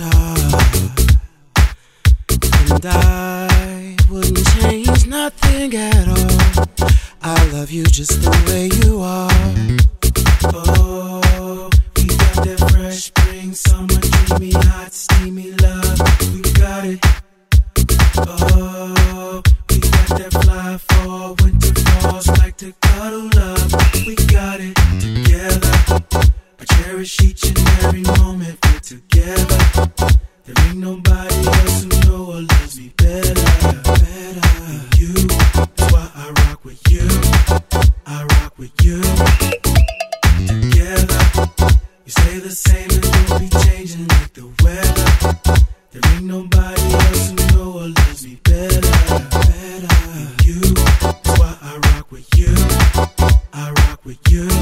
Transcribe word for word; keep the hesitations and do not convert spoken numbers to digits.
start. And I wouldn't change nothing at all. I love you just the way you are. Oh, we got that fresh spring, summer, dreamy, hot, steamy love. We got it. Oh, we got that fly fall, winter falls, like to cuddle up. We got it together. I cherish each and every moment we're together. There ain't nobody else who know or loves me better, better than you. That's why I rock with you. I rock with you. Together, we stay the same and don't be changing like the weather. There ain't nobody else who know or loves me better.